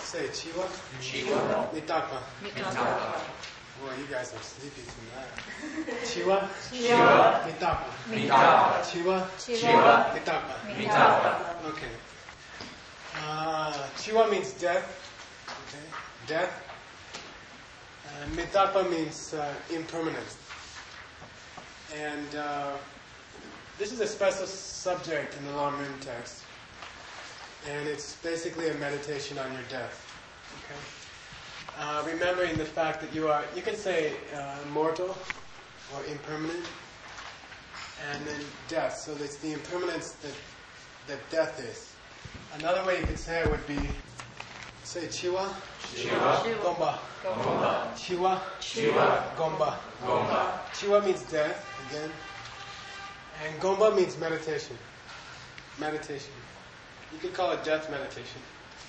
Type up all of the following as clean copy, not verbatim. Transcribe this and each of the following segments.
Say Chiwa. Chiwa. Mitaka. Mitaka. Boy, you guys are sleepy tonight. Chiwa. Chiwa. Mitaka. Mitaka. Chiwa. Chiwa. Mitaka. Mitaka. Okay. Chiwa means death. Okay. Death. Mitaka means impermanence. And this is a special subject in the Long Moon text. And it's basically a meditation on your death. Okay? Remembering the fact that you can say mortal or impermanent, and then death. So it's the impermanence that death is. Another way you could say it would be, say Chiwa, Chiwa. Gomba. Gomba. Chiwa, Chiwa. Gomba. Gomba. Chiwa means death, again. And Gomba means meditation. Meditation. You could call it death meditation.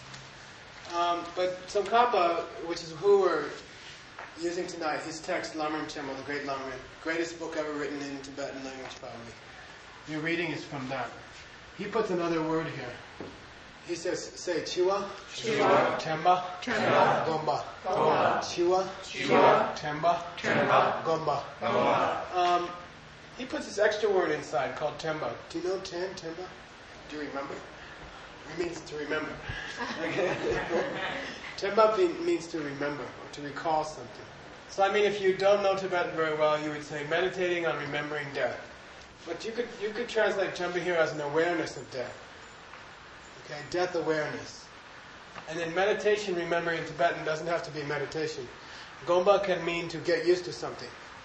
But Tsongkhapa, which is who we're using tonight, his text, Lamrim Chenmo, the Great Lamrim, greatest book ever written in Tibetan language probably. Your reading is from that. He puts another word here. He says, say Chiwa, Chiwa. Temba, Temba. Gomba. Gomba. Chiwa, Chiwa. Temba, Temba. Gomba. Gomba. He puts this extra word inside called Temba. Do you know Temba? Do you remember? It means to remember. Okay. Temba means to remember or to recall something. So I mean, if you don't know Tibetan very well, you would say meditating on remembering death. But you could translate Temba here as an awareness of death. Okay, death awareness. And then meditation, remember in Tibetan, doesn't have to be meditation. Gomba can mean to get used to something.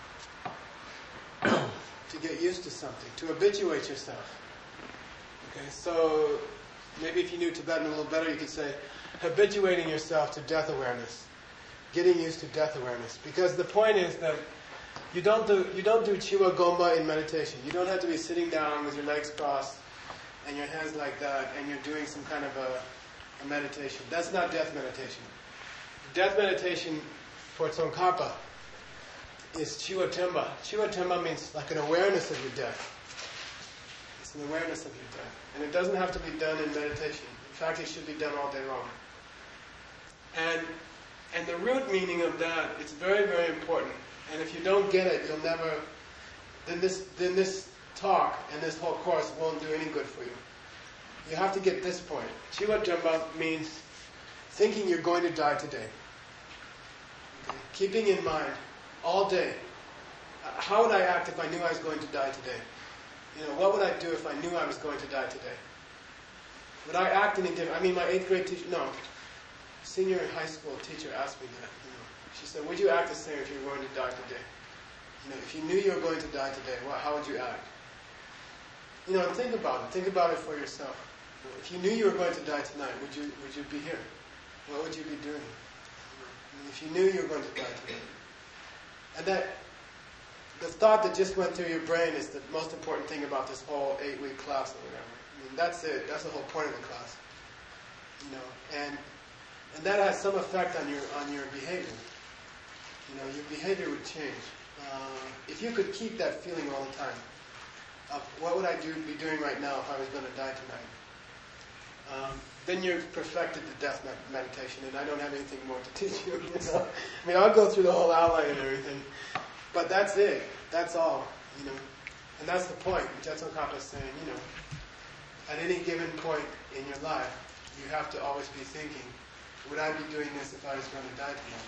To get used to something. To habituate yourself. Okay, so maybe if you knew Tibetan a little better, you could say habituating yourself to death awareness. Getting used to death awareness. Because the point is that you don't do Chiwa Gomba in meditation. You don't have to be sitting down with your legs crossed and your hands like that, and you're doing some kind of a meditation. That's not death meditation. Death meditation for Tsongkhapa is Chiwa Temba. Chiwa Temba means like an awareness of your death. It's an awareness of your death. And it doesn't have to be done in meditation. In fact, it should be done all day long. And the root meaning of that, it's very, very important. And if you don't get it, you'll never... Then this talk and this whole course won't do any good for you. You have to get this point. Chiwa Temba means thinking you're going to die today. Okay? Keeping in mind all day, how would I act if I knew I was going to die today? What would I do if I knew I was going to die today? Would I act any different? I mean, my 8th grade teacher, senior high school teacher asked me that. She said, would you act the same if you were going to die today? If you knew you were going to die today, how would you act? Think about it. Think about it for yourself. If you knew you were going to die tonight, would you be here? What would you be doing? If you knew you were going to die today. And that the thought that just went through your brain is the most important thing about this whole 8-week class or whatever. That's it. That's the whole point of the class. And that has some effect on your behavior. Your behavior would change. If you could keep that feeling all the time, of what would I be doing right now if I was going to die tonight? Then you've perfected the death meditation, and I don't have anything more to teach you. I mean, I'll go through the whole outline and everything, but that's it. That's all. And that's the point. Tsongkhapa is saying, at any given point in your life, you have to always be thinking, would I be doing this if I was going to die tonight?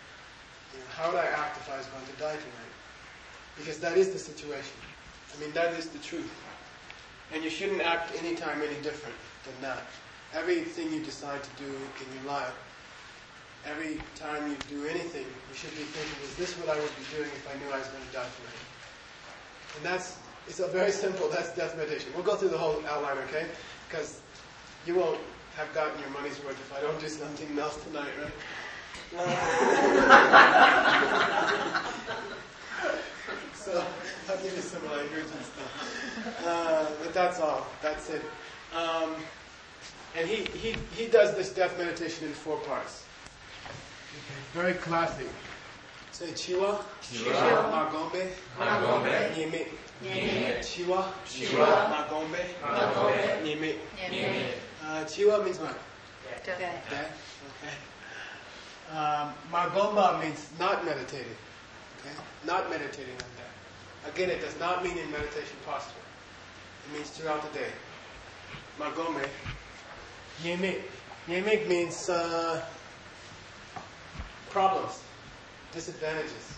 How would I act if I was going to die tonight? Because that is the situation. I mean, that is the truth. And you shouldn't act any time any different than that. Everything you decide to do in your life, every time you do anything, you should be thinking, is this what I would be doing if I knew I was going to die tonight? And it's a very simple, that's death meditation. We'll go through the whole outline, okay? Because you won't have gotten your money's worth if I don't do something else tonight, right? So I'll give you some language and stuff. But that's all. That's it. And he does this death meditation in 4 parts. Okay, very classic. Say Chiwa, Magombe, Nyeme. Chiwa, Magombe, Nyeme. Chiwa means what? Death. Death. Okay. Magomba means not meditating. Okay? Not meditating on death. Again, it does not mean in meditation posture. It means throughout the day. Magome. Yemik. Yemik means problems, disadvantages.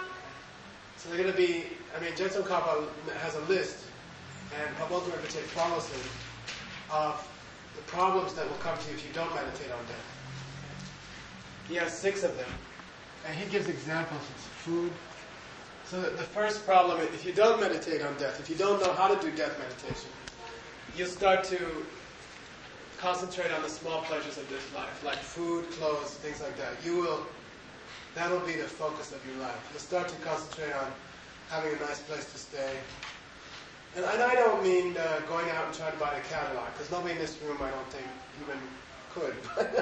So they're going to be, Jetsun Kappa has a list, and Pabotu Rinpoche follows him, of the problems that will come to you if you don't meditate on death. He has 6 of them, and he gives examples. It's food. So the first problem, if you don't meditate on death, if you don't know how to do death meditation, you'll start to concentrate on the small pleasures of this life, like food, clothes, things like that. That'll be the focus of your life. You'll start to concentrate on having a nice place to stay. And I don't mean going out and trying to buy a Cadillac, because nobody in this room, I don't think, even could.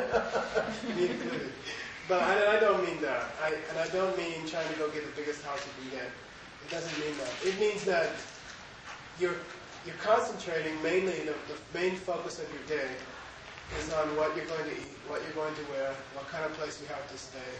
Me included. But I don't mean that. And I don't mean trying to go get the biggest house you can get. It doesn't mean that. It means that you're concentrating mainly, the main focus of your day is on what you're going to eat, what you're going to wear, what kind of place you have to stay,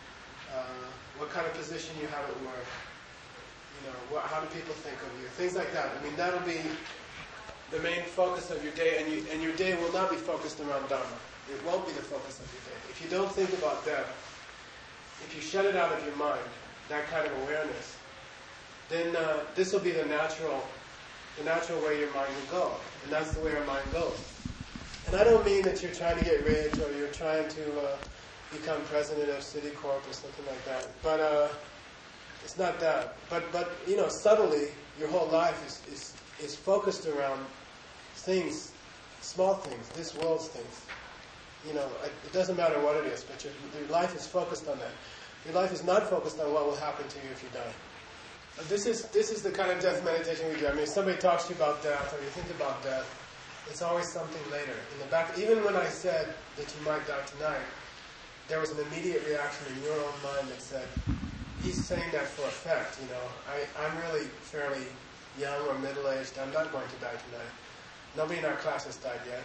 what kind of position you have at work, how do people think of you, things like that. That'll be the main focus of your day, and your day will not be focused around Dharma. It won't be the focus of your day. If you don't think about death, if you shut it out of your mind, that kind of awareness, then this will be the natural way your mind will go. And that's the way our mind goes. And I don't mean that you're trying to get rich or you're trying to become president of Citicorp or something like that. But it's not that. But subtly, your whole life is focused around things, small things, this world's things. It doesn't matter what it is, but your life is focused on that. Your life is not focused on what will happen to you if you die. This is the kind of death meditation we do. If somebody talks to you about death or you think about death, it's always something later. In the back, even when I said that you might die tonight, there was an immediate reaction in your own mind that said, he's saying that for effect, I'm really fairly young or middle-aged, I'm not going to die tonight. Nobody in our class has died yet.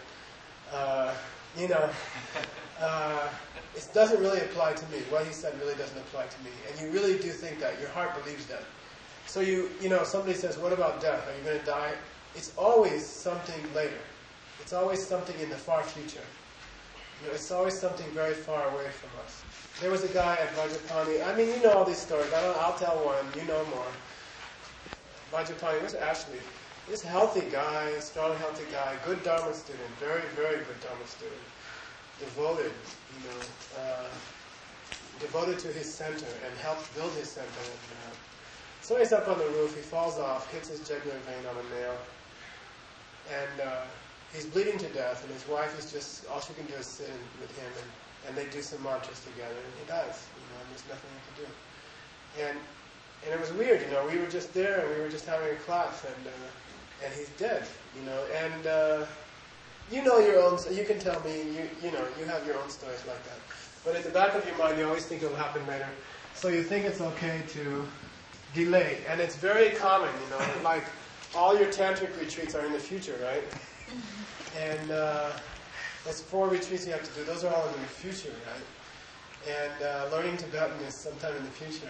It doesn't really apply to me. What he said really doesn't apply to me. And you really do think that. Your heart believes that. So somebody says, what about death? Are you going to die? It's always something later. It's always something in the far future. It's always something very far away from us. There was a guy at Vajrapani. You know all these stories. I'll tell one. You know more. Vajrapani was Ashley. This healthy guy, strong, healthy guy, good Dharma student, very, very good Dharma student. Devoted, devoted to his center and helped build his center. So he's up on the roof, he falls off, hits his jugular vein on a nail, and he's bleeding to death, and his wife is just, all she can do is sit with him, and they do some mantras together, and he dies, and there's nothing he can do. And it was weird, we were just there, and we were just having a class, and he's dead, and your own, you can tell me, you have your own stories like that. But in the back of your mind, you always think it will happen later. So you think it's okay to delay. And it's very common, like all your tantric retreats are in the future, right? And there's 4 retreats you have to do. Those are all in the future, right? And learning Tibetan is sometime in the future.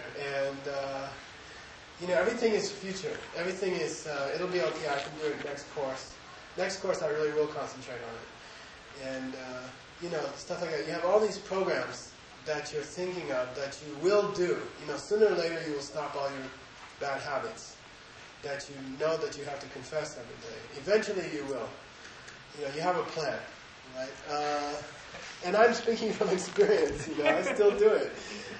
And, everything is future. Everything is, it'll be okay, I can do it next course. Next course, I really will concentrate on it. And, stuff like that. You have all these programs that you're thinking of that you will do. Sooner or later you will stop all your bad habits that you know that you have to confess every day. Eventually you will. You have a plan, right? And I'm speaking from experience, I still do it.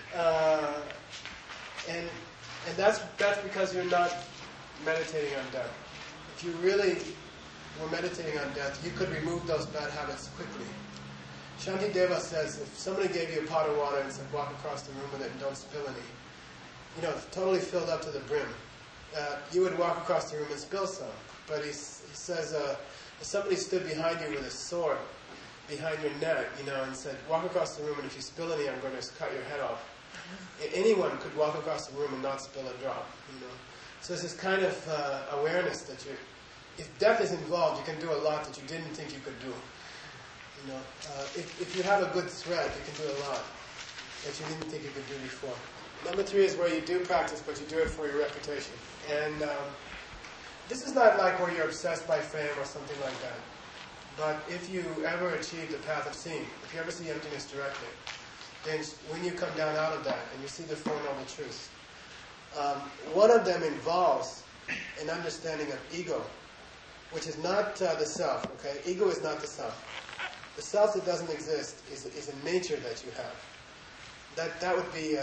And that's because you're not meditating on death. If you really were meditating on death, you could remove those bad habits quickly. Shantideva says, if somebody gave you a pot of water and said, walk across the room with it and don't spill any, totally filled up to the brim, you would walk across the room and spill some. But he says, if somebody stood behind you with a sword behind your neck, and said, walk across the room and if you spill any, I'm going to cut your head off. Anyone could walk across the room and not spill a drop, So there's this kind of awareness that if death is involved, you can do a lot that you didn't think you could do. You know, if you have a good thread, you can do a lot that you didn't think you could do before. Number 3 is where you do practice, but you do it for your reputation. And this is not like where you're obsessed by fame or something like that. But if you ever achieve the path of seeing, if you ever see emptiness directly, then when you come down out of that and you see the Four Noble Truths, one of them involves an understanding of ego, which is not the self, okay? Ego is not the self. The self that doesn't exist is a nature that you have. That would be,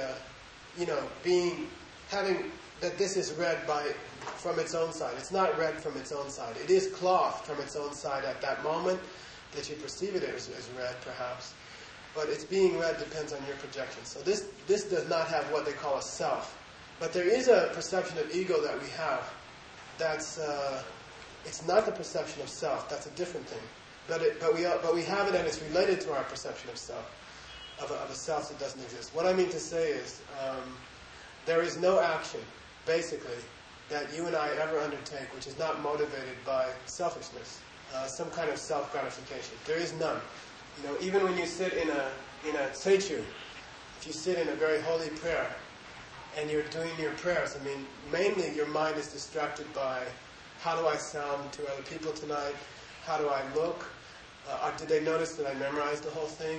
having that this is read from its own side. It's not read from its own side. It is clothed from its own side at that moment that you perceive it as read, perhaps. But its being read depends on your projection. So this does not have what they call a self. But there is a perception of ego that we have. That's it's not the perception of self. That's a different thing. But we have it, and it's related to our perception of self, of a self that doesn't exist. What I mean to say is, there is no action, basically, that you and I ever undertake which is not motivated by selfishness, some kind of self-gratification. There is none. You know, even when you sit in a seichu, if you sit in a very holy prayer, and you're doing your prayers, I mean, mainly your mind is distracted by how do I sound to other people tonight? How do I look? Did they notice that I memorized the whole thing,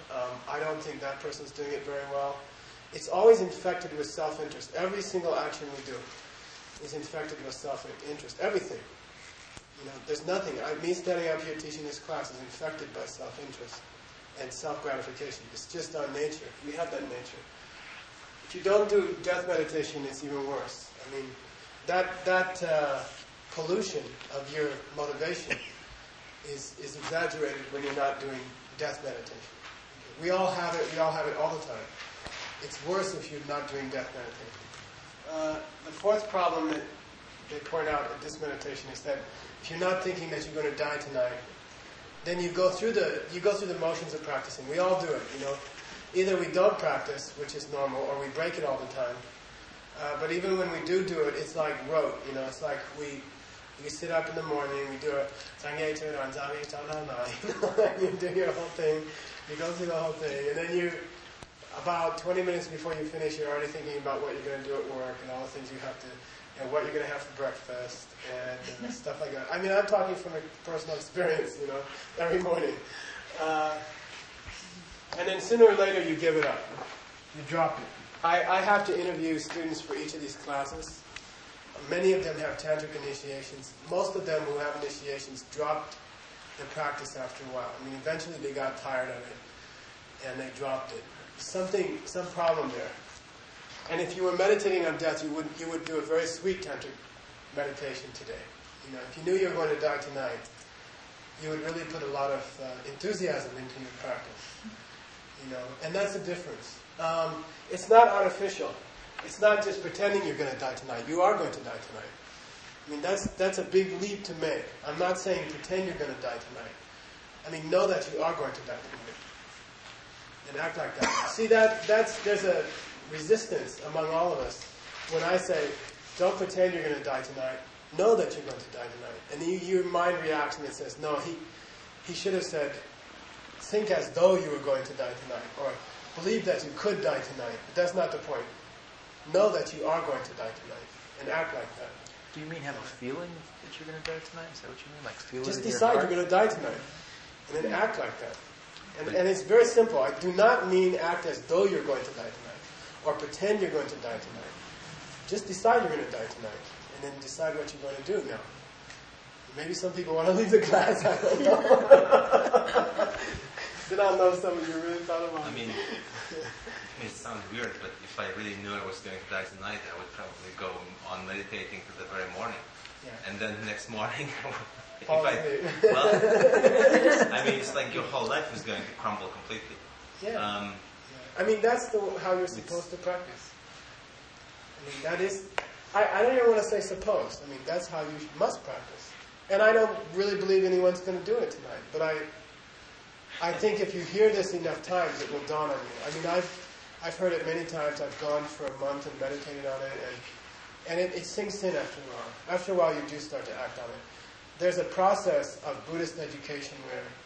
I don't think that person's doing it very well. It's always infected with self-interest. Every single action we do is infected with self-interest. Everything. There's nothing. Me standing up here teaching this class is infected by self-interest and self-gratification. It's just our nature. We have that nature. If you don't do death meditation, it's even worse. I mean, that pollution of your motivation is exaggerated when you're not doing death meditation. We all have it. We all have it all the time. It's worse if you're not doing death meditation. The fourth problem that they point out at this meditation is that if you're not thinking that you're going to die tonight, then you go through the motions of practicing. We all do it. Either we don't practice, which is normal, or we break it all the time. But even when we do it, it's like rote. It's like we sit up in the morning, we do a Zangye Churan Zami Chanana, you do your whole thing, you go through the whole thing, and then about 20 minutes before you finish, you're already thinking about what you're going to do at work and all the things you have to, and what you're going to have for breakfast and stuff like that. I mean, I'm talking from a personal experience, every morning. And then sooner or later you give it up. You drop it. I have to interview students for each of these classes. Many of them have tantric initiations. Most of them who have initiations dropped the practice after a while. I mean, eventually they got tired of it and they dropped it. Some problem there. And if you were meditating on death, you would do a very sweet tantric meditation today. If you knew you were going to die tonight, you would really put a lot of enthusiasm into your practice. And that's the difference. It's not artificial. It's not just pretending you're going to die tonight. You are going to die tonight. I mean, that's a big leap to make. I'm not saying pretend you're going to die tonight. I mean, know that you are going to die tonight. And act like that. See, there's a resistance among all of us when I say, don't pretend you're going to die tonight. Know that you're going to die tonight. And your mind reacts and it says, no, he should have said, think as though you were going to die tonight. Or believe that you could die tonight. But that's not the point. Know that you are going to die tonight. And act like that. Do you mean have a feeling that you're going to die tonight? Is that what you mean? Like feel just it in decide your you're going to die tonight. And then act like that. And it's very simple. I do not mean act as though you're going to die tonight. Or pretend you're going to die tonight. Just decide you're going to die tonight. And then decide what you're going to do now. Maybe some people want to leave the class. I don't know. Then I'll know something you really thought about. I mean, it sounds weird, but if I really knew I was going to die tonight, I would probably go on meditating to the very morning. Yeah. And then the next morning, I mean, it's like your whole life is going to crumble completely. Yeah. I mean, that's how you're supposed to practice. I mean, that is... I don't even want to say supposed. I mean, that's how you must practice. And I don't really believe anyone's going to do it tonight. But I think if you hear this enough times, it will dawn on you. I mean, I've heard it many times. I've gone for a month and meditated on it, and it sinks in after a while. After a while, you do start to act on it. There's a process of Buddhist education where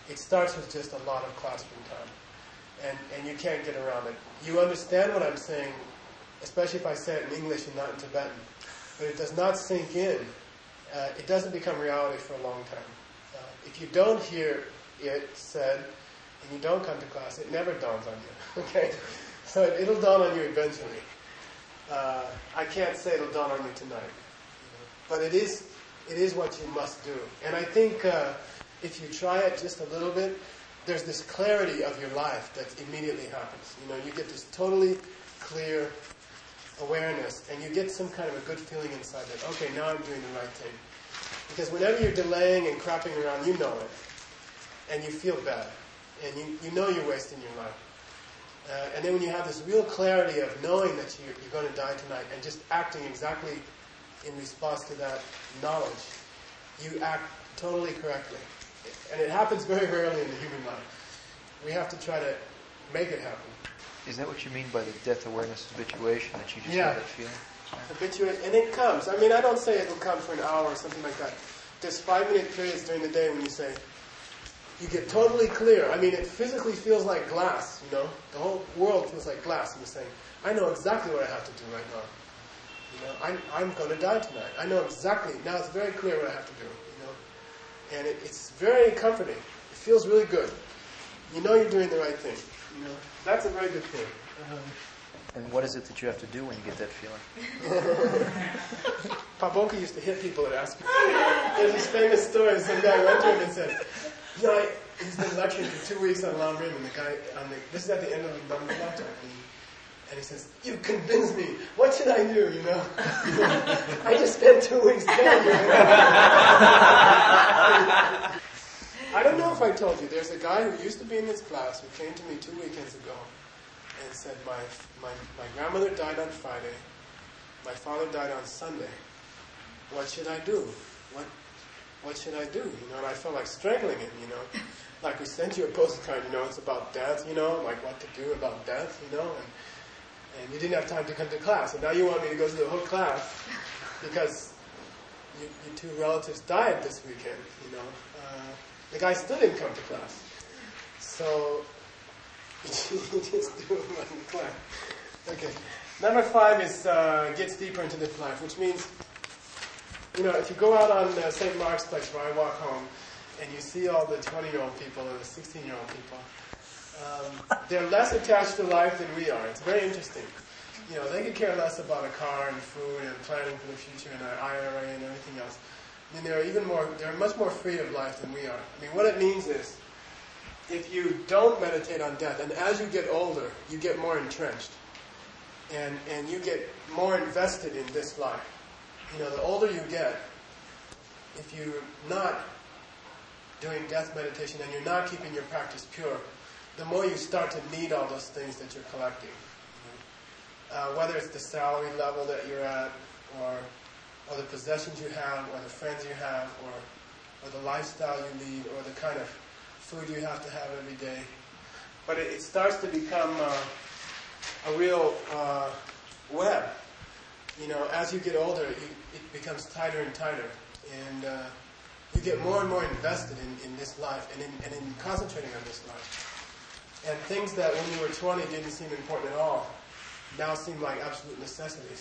it starts with just a lot of classroom time. And you can't get around it. You understand what I'm saying, especially if I say it in English and not in Tibetan. But it does not sink in. It doesn't become reality for a long time. If you don't hear it said, and you don't come to class, it never dawns on you. Okay? So it'll dawn on you eventually. I can't say it'll dawn on you tonight. But it is what you must do. And I think if you try it just a little bit, there's this clarity of your life that immediately happens. You get this totally clear awareness, and you get some kind of a good feeling inside that, okay, now I'm doing the right thing. Because whenever you're delaying and crapping around, you know it. And you feel bad. And you know you're wasting your life. And then when you have this real clarity of knowing that you're going to die tonight and just acting exactly in response to that knowledge, you act totally correctly. And it happens very rarely in the human life. We have to try to make it happen. Is that what you mean by the death awareness habituation, that you just have that feeling? Habituate, and it comes. I mean, I don't say it will come for an hour or something like that. There's 5-minute periods during the day when you say, you get totally clear. I mean, it physically feels like glass, The whole world feels like glass. And you're saying, I know exactly what I have to do right now. I'm going to die tonight. I know exactly. Now it's very clear what I have to do, And it's very comforting. It feels really good. You know you're doing the right thing. That's a very good thing. And what is it that you have to do when you get that feeling? Paboka used to hit people and ask people. There's this famous story. Some guy went to him and said, he's been lecturing for 2 weeks on Lam Rim, and the guy, this is at the end of the lecture, and he says, you convinced me. What should I do, I just spent 2 weeks there. I don't know if I told you, there's a guy who used to be in this class who came to me 2 weekends ago and said, my grandmother died on Friday, my father died on Sunday. What should I do? What should I do? And I felt like strangling him, Like we sent you a postcard, it's about death, like what to do about death, and you didn't have time to come to class. And now you want me to go to the whole class because your two relatives died this weekend, The guy still didn't come to class. So, you just do it in class. Okay. Number 5 is gets deeper into this life, which means, if you go out on St. Mark's Place where I walk home, and you see all the 20-year-old people or the 16-year-old people, they're less attached to life than we are. It's very interesting. They could care less about a car and food and planning for the future and an IRA and everything else. I mean, they're much more free of life than we are. I mean, what it means is, if you don't meditate on death, and as you get older, you get more entrenched. And you get more invested in this life. The older you get, if you're not doing death meditation and you're not keeping your practice pure, the more you start to need all those things that you're collecting. Whether it's the salary level that you're at, or the possessions you have, or the friends you have, or the lifestyle you lead, or the kind of food you have to have every day. But it starts to become a real web. As you get older, it becomes tighter and tighter. And you get more and more invested in this life and in concentrating on this life. And things that when you were 20 didn't seem important at all now seem like absolute necessities.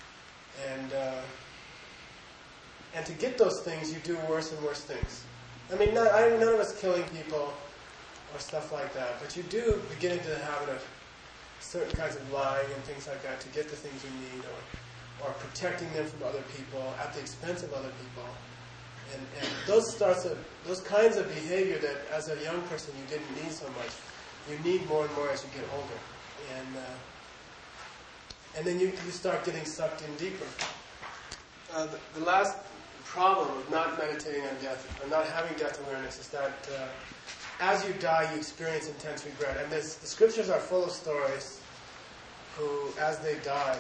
And to get those things, you do worse and worse things. I mean, none of us killing people or stuff like that, but you do begin into the habit of certain kinds of lying and things like that to get the things you need, or protecting them from other people at the expense of other people. And those kinds of behavior that as a young person you didn't need so much, you need more and more as you get older. And then you start getting sucked in deeper. The last problem of not meditating on death, or not having death awareness, is that as you die, you experience intense regret. And the scriptures are full of stories who, as they died,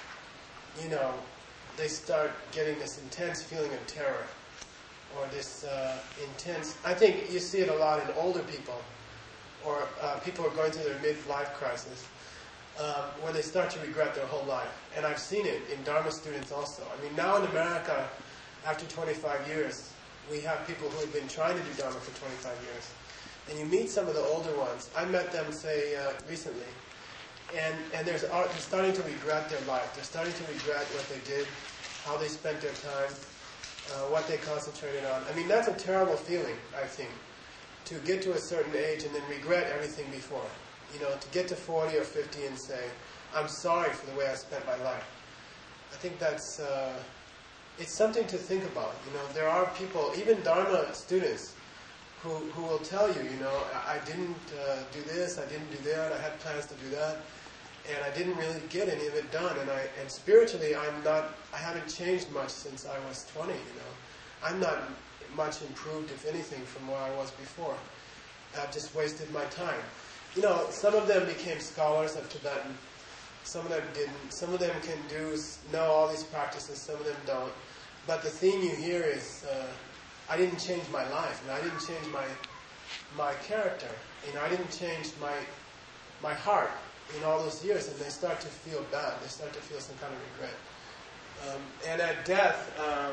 they start getting this intense feeling of terror, or this intense... I think you see it a lot in older people, or people who are going through their midlife crisis, where they start to regret their whole life. And I've seen it in Dharma students also. I mean, now in America, after 25 years, we have people who have been trying to do Dharma for 25 years. and you meet some of the older ones. I met them, say, recently, and they're starting to regret their life. They're starting to regret what they did, how they spent their time, what they concentrated on. I mean, that's a terrible feeling, I think, to get to a certain age and then regret everything before. You know, to get to 40 or 50 and say, I'm sorry for the way I spent my life. I think that's, it's something to think about. You know, there are people, even Dharma students, who will tell you, you know, I didn't do this, I didn't do that, I had plans to do that, and I didn't really get any of it done. And spiritually, I haven't changed much since I was 20. You know, I'm not much improved, if anything, from where I was before. I've just wasted my time. You know, some of them became scholars of Tibetan. Some of them didn't. Some of them can know all these practices. Some of them don't. But the theme you hear is, I didn't change my life, and I didn't change my character, and I didn't change my heart in all those years, and they start to feel bad. They start to feel some kind of regret. And at death,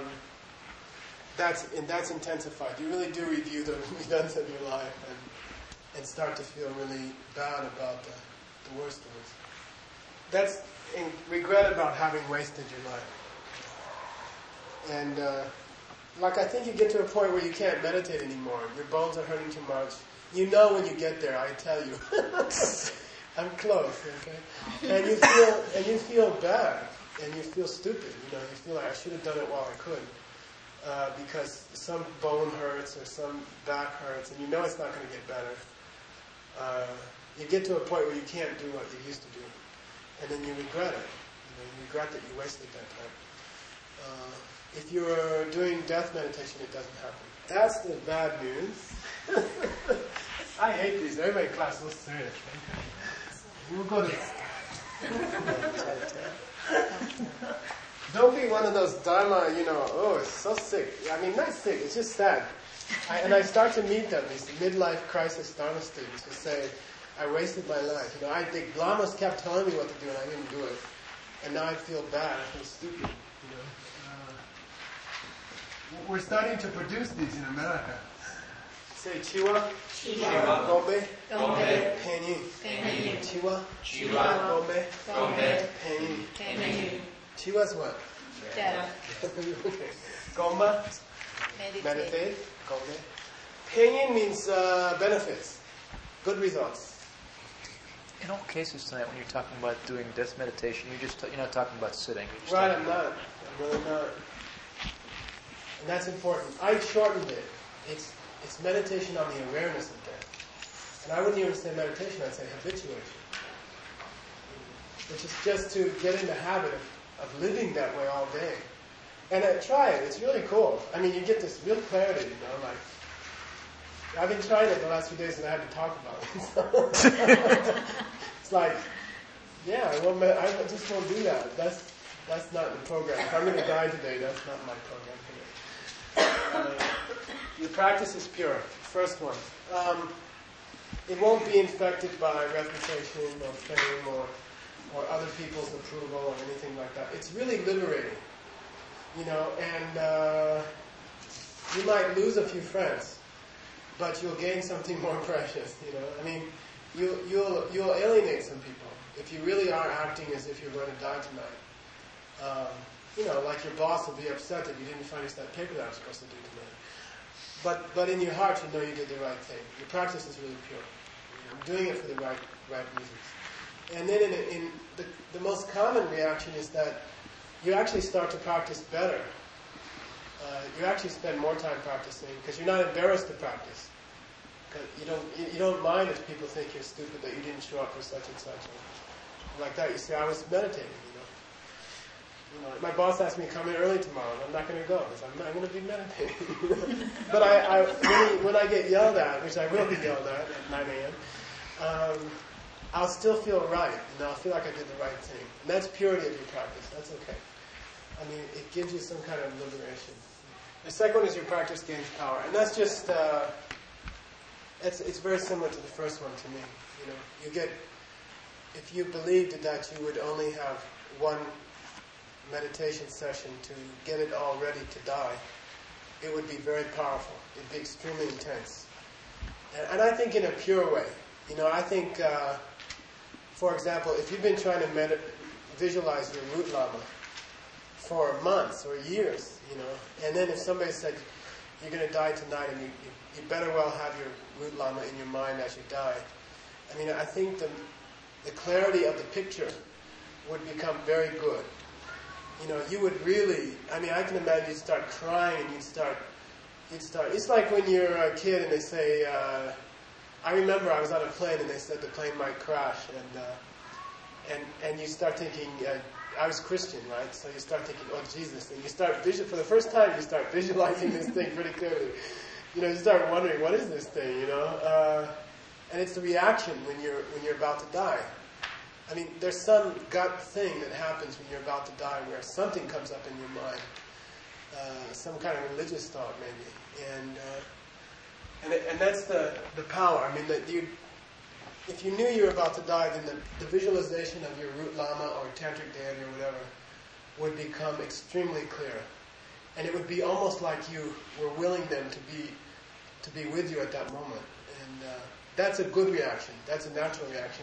that's intensified. You really do review the events of your life and start to feel really bad about the worst ones. That's regret about having wasted your life. And I think you get to a point where you can't meditate anymore. Your bones are hurting too much. You know when you get there, I tell you. I'm close, okay? And you feel bad, and you feel stupid. You know, you feel like I should have done it while I could, because some bone hurts or some back hurts, and you know it's not going to get better. You get to a point where you can't do what you used to do, and then you regret it. You regret that you wasted that time. If you're doing death meditation, it doesn't happen. That's the bad news. I hate these. Everybody in class is so serious. We'll go to... Don't be one of those Dharma, it's so sick. I mean, not sick, it's just sad. I start to meet them, these midlife crisis Dharma students who say, I wasted my life. I think Lamas kept telling me what to do and I didn't do it. And now I feel bad, I feel stupid. We're starting to produce these in America. Say Chiwa, Gombe, Penny. Chiwa, Gombe, Penny. Chiwa's what? Okay. Gomba, meditate. Gombe. Penyin means benefits, good results. In all cases tonight, when you're talking about doing death meditation, you're not talking about sitting. Right, I'm not. I'm really not. And that's important. I shortened it. It's meditation on the awareness of death. And I wouldn't even say meditation, I'd say habituation. Which is just to get in the habit of living that way all day. And try it. It's really cool. I mean, you get this real clarity, like... I've been trying it the last few days and I had to talk about it. It's like, yeah, I just won't do that. That's not the program. If I'm going to die today, that's not my program today. The practice is pure. First one. It won't be infected by reputation or fame or other people's approval or anything like that. It's really liberating. And you might lose a few friends, but you'll gain something more precious. I mean, you'll alienate some people if you really are acting as if you're going to die tonight. Like your boss will be upset that you didn't finish that paper that I was supposed to do tonight. But in your heart, you know you did the right thing. Your practice is really pure. You're doing it for the right reasons. And then in the most common reaction is that you actually start to practice better. You actually spend more time practicing because you're not embarrassed to practice. You don't mind if people think you're stupid that you didn't show up for such and such. Like that, you say, I was meditating. My boss asked me to come in early tomorrow, and I'm not going to go because I'm not going to be meditating. But when I get yelled at, which I will be yelled at 9 a.m., I'll still feel right, and I'll feel like I did the right thing. And that's purity of your practice. That's okay. I mean, it gives you some kind of liberation. The second one is your practice gains power, and that's just it's very similar to the first one to me. You get, if you believed that you would only have one meditation session to get it all ready to die, it would be very powerful. It'd be extremely intense. And I think in a pure way. I think, for example, if you've been trying to visualize your root lama for months or years, and then if somebody said, you're going to die tonight and you better well have your root lama in your mind as you die. I think the clarity of the picture would become very good. You would really, I can imagine you'd start crying and you'd start, it's like when you're a kid and they say, I remember I was on a plane and they said the plane might crash and you start thinking, I was Christian, right? So you start thinking, oh Jesus, and you start for the first time you start visualizing this thing pretty clearly. You start wondering, what is this thing? And it's the reaction when you're about to die. There's some gut thing that happens when you're about to die where something comes up in your mind, some kind of religious thought maybe, and that's the power. If you knew you were about to die, then the visualization of your root lama or tantric deity or whatever would become extremely clear, and it would be almost like you were willing them to be with you at that moment, and that's a good reaction. That's a natural reaction,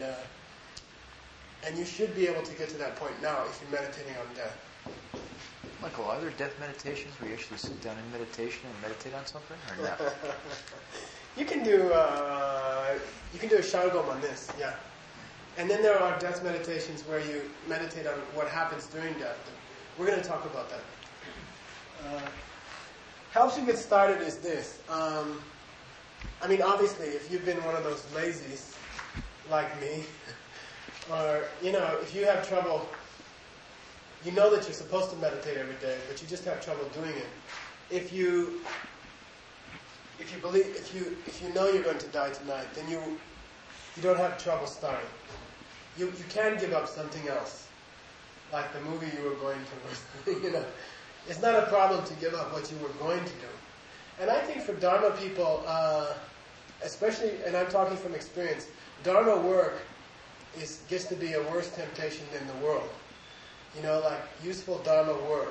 and you should be able to get to that point now if you're meditating on death. Michael, are there death meditations where you actually sit down in meditation and meditate on something, or not? You can do a shargam on this, yeah. And then there are death meditations where you meditate on what happens during death. We're going to talk about that. Helps you get started is this. Obviously, if you've been one of those lazies like me, or if you have trouble, you know that you're supposed to meditate every day, but you just have trouble doing it. If you know you're going to die tonight, then you don't have trouble starting. You can give up something else, like the movie you were going to. It's not a problem to give up what you were going to do. And I think for Dharma people, especially, and I'm talking from experience, Dharma work gets to be a worse temptation than the world. Like useful Dharma work.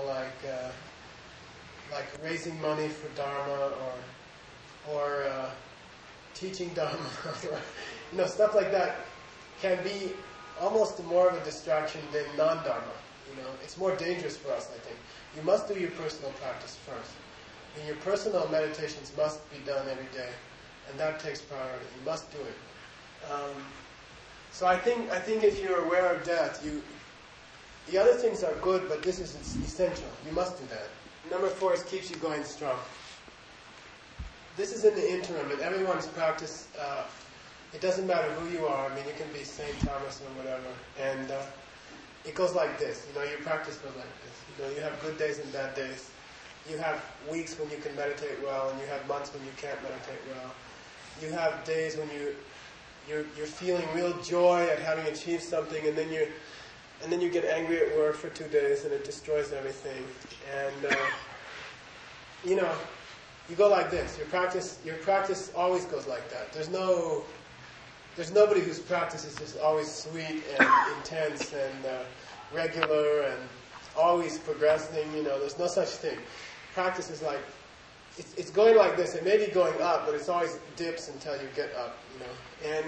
Like raising money for Dharma or teaching Dharma, stuff like that can be almost more of a distraction than non-Dharma. It's more dangerous for us, I think. You must do your personal practice first. And your personal meditations must be done every day, and that takes priority. You must do it. So I think if you're aware of death, the other things are good, but this is essential. You must do that. Number 4 is keeps you going strong. This is in the interim, in everyone's practice. It doesn't matter who you are. You can be St. Thomas or whatever. And it goes like this. Your practice goes like this. You have good days and bad days. You have weeks when you can meditate well, and you have months when you can't meditate well. You have days when you're feeling real joy at having achieved something, and then you get angry at work for 2 days, and it destroys everything. And you go like this. Your practice always goes like that. There's nobody whose practice is just always sweet and intense and regular and always progressing. There's no such thing. Practice is like it's going like this. It may be going up, but it's always dips until you get up. And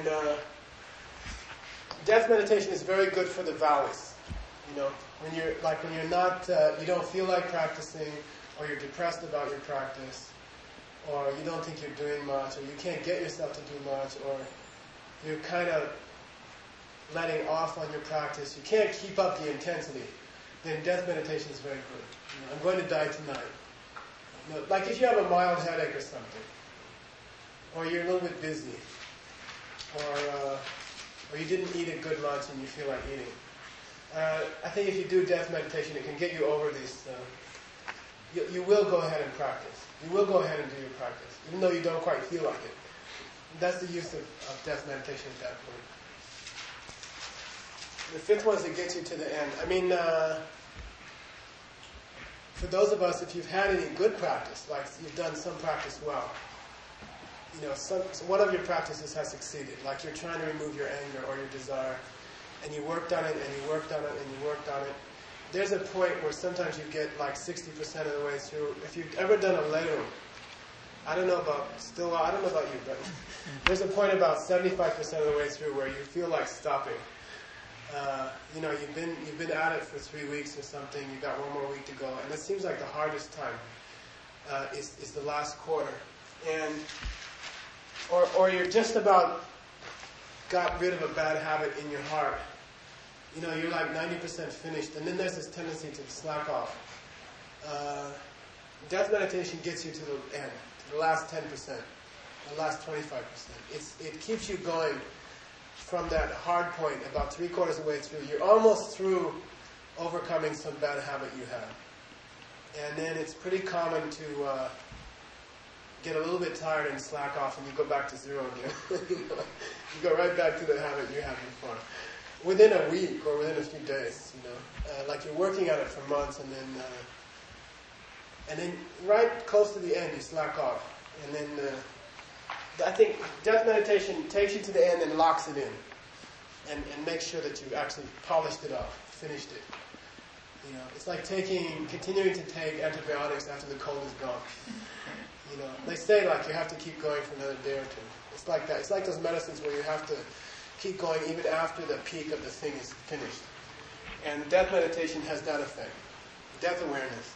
death meditation is very good for the valleys. When you're not, you don't feel like practicing, or you're depressed about your practice, or you don't think you're doing much, or you can't get yourself to do much, or you're kind of letting off on your practice, you can't keep up the intensity, then death meditation is very good. I'm going to die tonight. Like if you have a mild headache or something, or you're a little bit busy, or you didn't eat a good lunch and you feel like eating. I think if you do death meditation, it can get you over these. You will go ahead and practice. You will go ahead and do your practice, even though you don't quite feel like it. That's the use of death meditation at that point. The 5th one is it gets you to the end. For those of us, if you've had any good practice, like you've done some practice well, so one of your practices has succeeded, like you're trying to remove your anger or your desire, and you worked on it, and you worked on it, and you worked on it. There's a point where sometimes you get like 60% of the way through. If you've ever done a leiru, I don't know about you, but there's a point about 75% of the way through where you feel like stopping. You've been at it for 3 weeks or something. You got one more week to go, and it seems like the hardest time is the last quarter, or you're just about got rid of a bad habit in your heart. You're like 90% finished, and then there's this tendency to slack off. Death meditation gets you to the end, to the last 10%, the last 25%. It keeps you going from that hard point about 3/4 of the way through. You're almost through overcoming some bad habit you have. And then it's pretty common to get a little bit tired and slack off, and you go back to zero again. You go right back to the habit you had before. Within a week or within a few days, like you're working at it for months, and then right close to the end you slack off, and then I think death meditation takes you to the end and locks it in, and makes sure that you actually polished it off, finished it. It's like continuing to take antibiotics after the cold is gone. They say like you have to keep going for another day or two. It's like that. It's like those medicines where you have to keep going even after the peak of the thing is finished. And death meditation has that effect. Death awareness.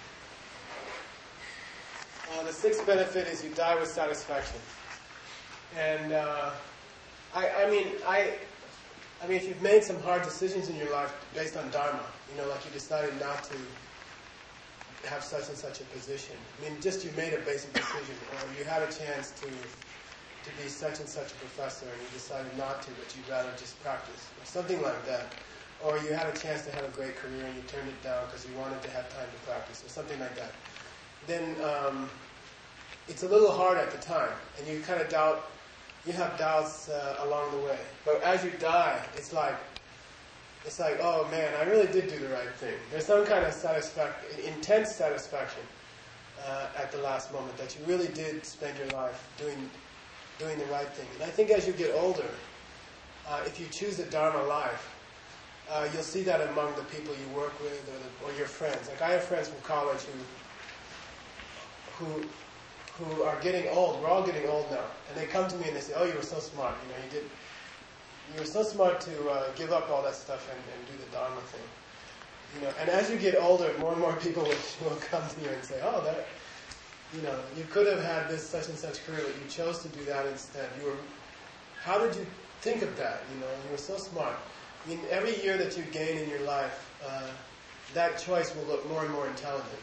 The sixth benefit is you die with satisfaction. And if you've made some hard decisions in your life based on Dharma, like you decided not to have such and such a position. Just you made a basic decision, or you had a chance to be such and such a professor, and you decided not to, but you'd rather just practice, or something like that. Or you had a chance to have a great career and you turned it down because you wanted to have time to practice, or something like that. Then it's a little hard at the time, and you kind of you have doubts along the way. But as you die, it's like, oh man, I really did do the right thing. There's some kind of intense satisfaction at the last moment that you really did spend your life doing the right thing. And I think as you get older, if you choose the Dharma life, you'll see that among the people you work with or your friends. Like I have friends from college who are getting old. We're all getting old now, and they come to me and they say, "Oh, you were so smart. You were so smart to give up all that stuff and do the Dharma thing." And as you get older, more and more people will come to you and say, "Oh, that, you could have had this such and such career, but you chose to do that instead. How did you think of that? You were so smart." Every year that you gain in your life, that choice will look more and more intelligent,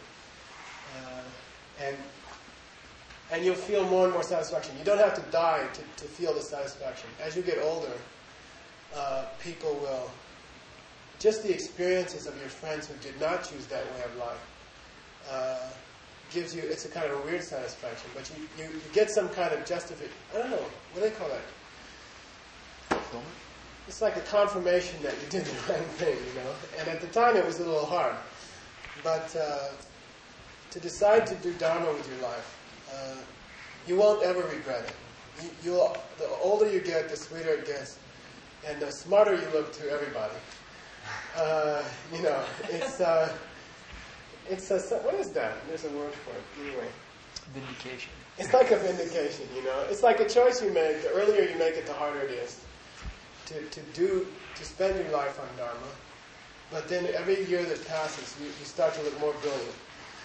and you'll feel more and more satisfaction. You don't have to die to feel the satisfaction. As you get older, people will, just the experiences of your friends who did not choose that way of life, gives you, it's a kind of a weird satisfaction, but you get some kind of justification. I don't know, what do they call that? Fulfillment? It's like a confirmation that you did the right thing, And at the time it was a little hard. But to decide to do Dharma with your life, you won't ever regret it. The older you get, the sweeter it gets, and the smarter you look to everybody. What is that? There's a word for it. Anyway. Vindication. It's like a vindication, It's like a choice you make. The earlier you make it, the harder it is to spend your life on Dharma. But then every year that passes, you start to look more brilliant,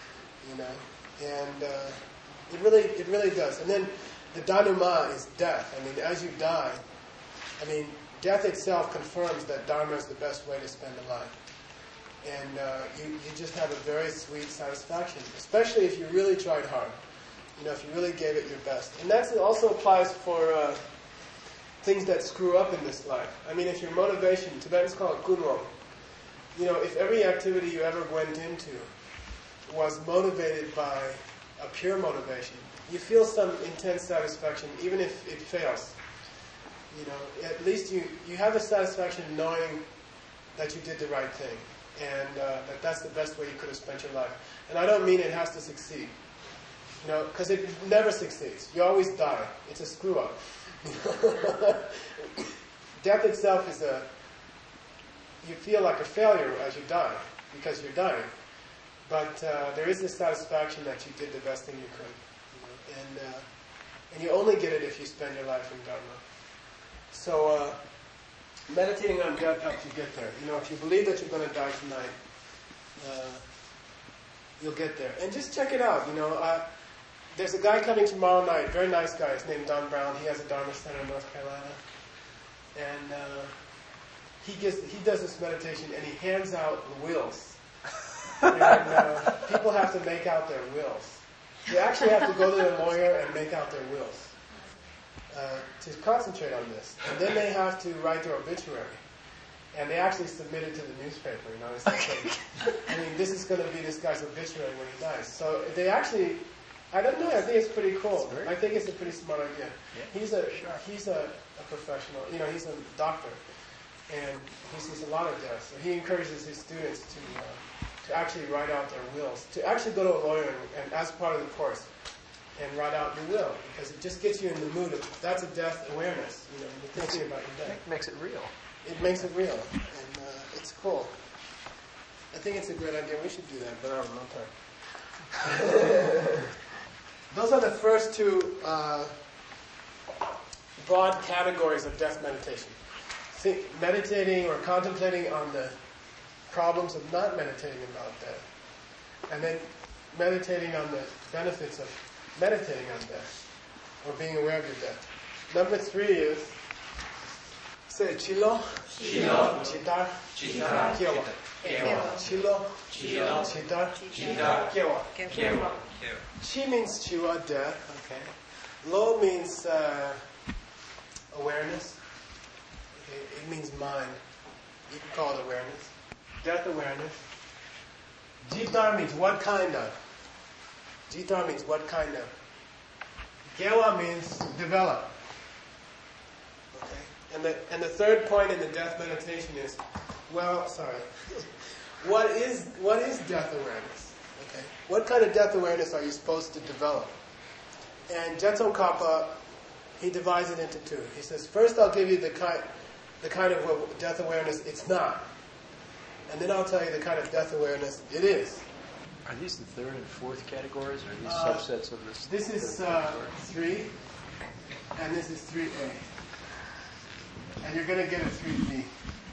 And it really does. And then the Dhanuma is death. As you die, death itself confirms that Dharma is the best way to spend a life. And you just have a very sweet satisfaction, especially if you really tried hard. If you really gave it your best. And that also applies for things that screw up in this life. If your motivation, Tibetans call it kunrom. If every activity you ever went into was motivated by a pure motivation, you feel some intense satisfaction, even if it fails. At least you have a satisfaction knowing that you did the right thing, and that's the best way you could have spent your life. And I don't mean it has to succeed, because it never succeeds. You always die. It's a screw up. Death itself is you feel like a failure as you die, because you're dying. But there is this satisfaction that you did the best thing you could. and you only get it if you spend your life in Dharma. So meditating on death helps you get there. If you believe that you're going to die tonight, you'll get there. And just check it out. There's a guy coming tomorrow night, very nice guy. His name's Don Brown. He has a Dharma center in North Carolina, and he does this meditation, and he hands out wills. And people have to make out their wills. They actually have to go to their lawyer and make out their wills to concentrate on this. And then they have to write their obituary. And they actually submit it to the newspaper. It's like, this is going to be this guy's obituary when he dies. So they actually, I don't know, I think it's pretty cool. I think it's a pretty smart idea. Yeah. He's a professional. He's a doctor. And he sees a lot of death. So he encourages his students to actually write out their wills, to actually go to a lawyer and as part of the course, and write out your will, because it just gets you in the mood of, that's a death awareness, you're thinking about your death. It makes it real. It makes it real, and it's cool. I think it's a great idea. We should do that, but I don't have no time. Those are the first two broad categories of death meditation. Meditating or contemplating on the problems of not meditating about death, and then meditating on the benefits of meditating on death, or being aware of your death. Number 3 is, say, Chilo, Chidar, Kiewa. Chilo, Chidar, Kiewa. Chi means Chiwa, death. Okay. Lo means awareness. Okay. It means mind. You can call it awareness. Death awareness. Jitar means what kind of. Jitar means what kind of. Gewa means develop. Okay. And the third point in the death meditation is, what is death awareness? Okay. What kind of death awareness are you supposed to develop? And Jetson Kappa, he divides it into 2. He says, first I'll give you the kind of death awareness it's not. And then I'll tell you the kind of death awareness it is. Are these the 3rd and 4th categories, or are these subsets of this? This is 3, and this is 3A. And you're going to get a 3B.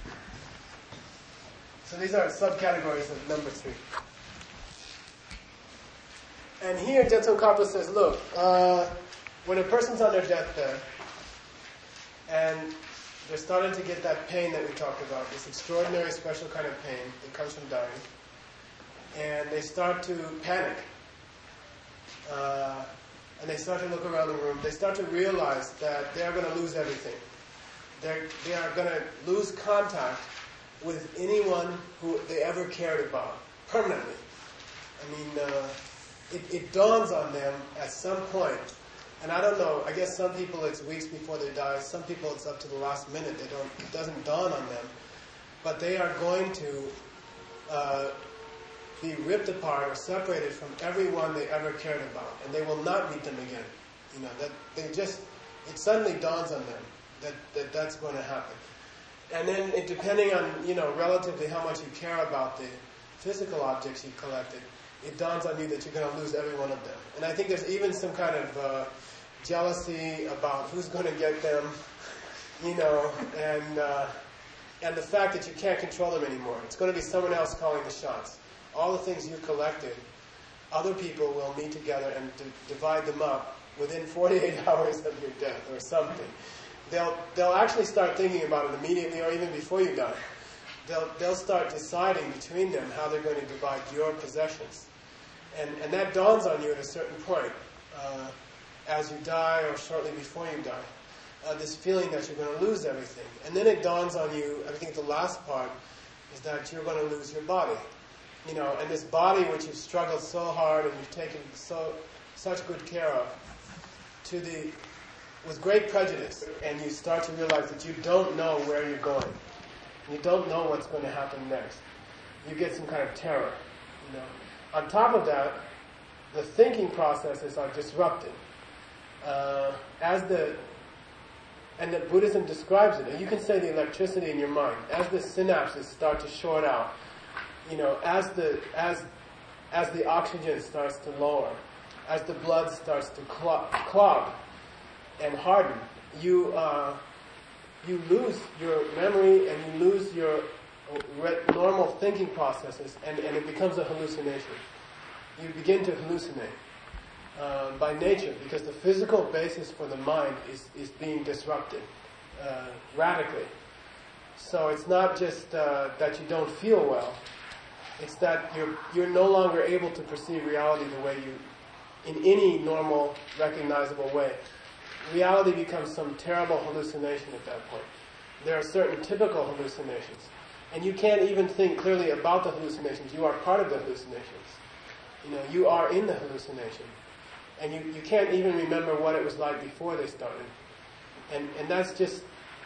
So these are subcategories of number 3. And here Jetson Kappa says, look, when a person's on their deathbed, and they're starting to get that pain that we talked about, this extraordinary, special kind of pain that comes from dying. And they start to panic. And they start to look around the room. They start to realize that they are going to lose everything. They are going to lose contact with anyone who they ever cared about, permanently. It dawns on them at some point. And I don't know, I guess some people it's weeks before they die, some people it's up to the last minute, it doesn't dawn on them. But they are going to be ripped apart or separated from everyone they ever cared about. And they will not meet them again. It suddenly dawns on them that's going to happen. And then depending on, relatively how much you care about the physical objects you collected, it dawns on you that you're going to lose every one of them. And I think there's even some kind of jealousy about who's going to get them, and the fact that you can't control them anymore. It's going to be someone else calling the shots. All the things you collected, other people will meet together and divide them up within 48 hours of your death or something. They'll actually start thinking about it immediately or even before you die. They'll start deciding between them how they're going to divide your possessions. And that dawns on you at a certain point, as you die or shortly before you die. This feeling that you're going to lose everything. And then it dawns on you, I think the last part, is that you're going to lose your body. And this body which you've struggled so hard and you've taken such good care of, with great prejudice, and you start to realize that you don't know where you're going. You don't know what's going to happen next. You get some kind of terror. On top of that, the thinking processes are disrupted. And the Buddhism describes it. And you can say the electricity in your mind, as the synapses start to short out, as the oxygen starts to lower, as the blood starts to clog and harden, you lose your memory and you lose your normal thinking processes, and it becomes a hallucination. You begin to hallucinate by nature, because the physical basis for the mind is being disrupted radically. So it's not just that you don't feel well, it's that you're no longer able to perceive reality the way in any normal, recognizable way. Reality becomes some terrible hallucination at that point. There are certain typical hallucinations, and you can't even think clearly about the hallucinations. You are part of the hallucinations. You are in the hallucination, and you can't even remember what it was like before they started. And that's just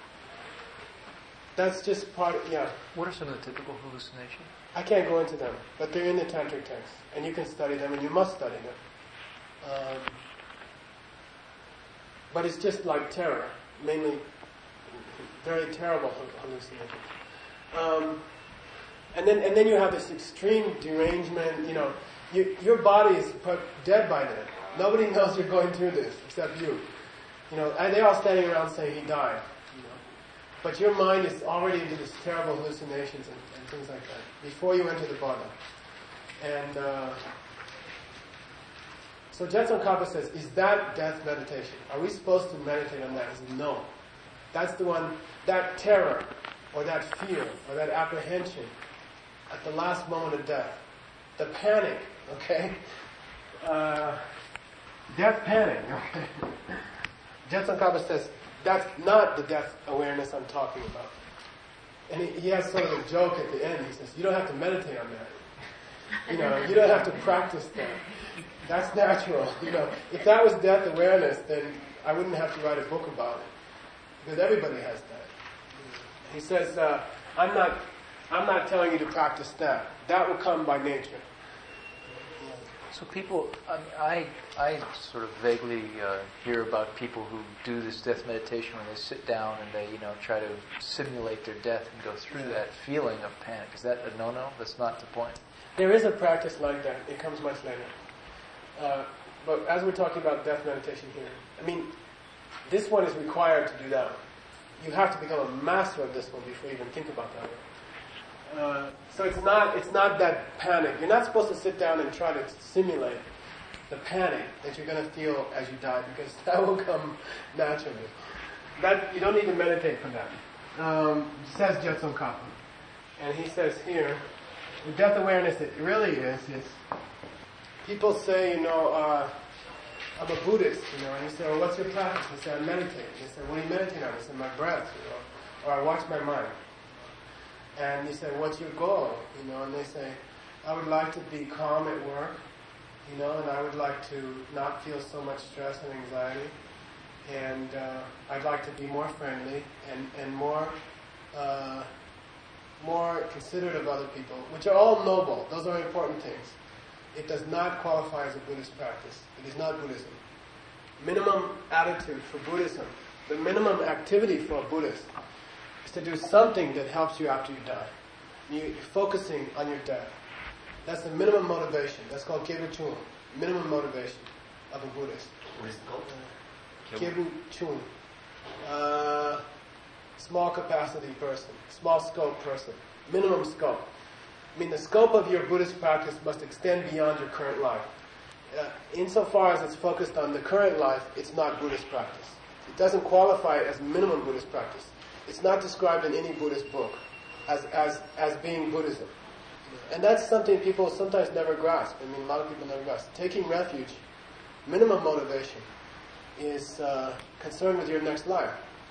part of, yeah. What are some of the typical hallucinations? I can't go into them, but they're in the tantric texts, and you can study them, and you must study them. But it's just like terror, mainly very terrible hallucinations. And then you have this extreme derangement. Your body is dead by then. Nobody knows you're going through this except you. And they're all standing around saying he died. But your mind is already into this terrible hallucinations and things like that before you enter the body. And so Jetsun Kappa says, is that death meditation? Are we supposed to meditate on that? He says, no. That's the one, that terror, or that fear, or that apprehension at the last moment of death. The panic, okay? Death panic, okay? Jetsun Kappa says, that's not the death awareness I'm talking about. And he has sort of a joke at the end. He says, you don't have to meditate on that. You don't have to practice that. That's natural. If that was death awareness, then I wouldn't have to write a book about it, because everybody has that. He says, I'm not telling you to practice that. That will come by nature. So people, I sort of vaguely hear about people who do this death meditation when they sit down and they, try to simulate their death and go through that feeling of panic. Is that a no-no? That's not the point. There is a practice like that. It comes much later. But as we're talking about death meditation here, this one is required to do that. You have to become a master of this one before you even think about that one. So it's not that panic. You're not supposed to sit down and try to simulate the panic that you're going to feel as you die, because that will come naturally. That you don't need to meditate for that. Says Jetsun Kappa, and he says here, the death awareness it really is people say, I'm a Buddhist, and you say, well, what's your practice? I say, I meditate. They say, what do you meditate on? I say, my breath, or I watch my mind. And you say, what's your goal? And they say, I would like to be calm at work, and I would like to not feel so much stress and anxiety, and I'd like to be more friendly and more considerate of other people, which are all noble. Those are important things. It does not qualify as a Buddhist practice. It is not Buddhism. Minimum attitude for Buddhism, the minimum activity for a Buddhist, is to do something that helps you after you die. You're focusing on your death. That's the minimum motivation. That's called Kebu Chun. Minimum motivation of a Buddhist. What is it called? Kebu Chun. Small capacity person. Small scope person. Minimum scope. The scope of your Buddhist practice must extend beyond your current life. Insofar as it's focused on the current life, it's not Buddhist practice. It doesn't qualify as minimum Buddhist practice. It's not described in any Buddhist book as being Buddhism. And that's something people sometimes never grasp. A lot of people never grasp. Taking refuge, minimum motivation, is concerned with your next life.